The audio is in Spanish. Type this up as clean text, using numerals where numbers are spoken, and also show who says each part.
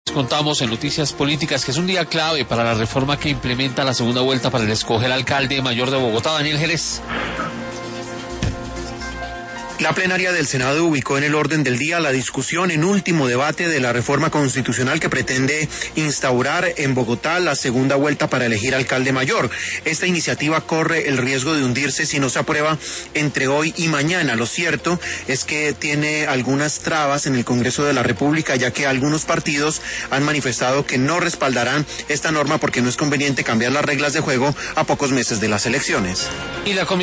Speaker 1: Contamos en Noticias Políticas que es un día clave para la reforma que implementa la segunda vuelta para el escoger alcalde mayor de Bogotá, Daniel Jerez.
Speaker 2: La plenaria del Senado ubicó en el orden del día la discusión en último debate de la reforma constitucional que pretende instaurar en Bogotá la segunda vuelta para elegir alcalde mayor. Esta iniciativa corre el riesgo de hundirse si no se aprueba entre hoy y mañana. Lo cierto es que tiene algunas trabas en el Congreso de la República, ya que algunos partidos han manifestado que no respaldarán esta norma porque no es conveniente cambiar las reglas de juego a pocos meses de las elecciones.
Speaker 1: Y la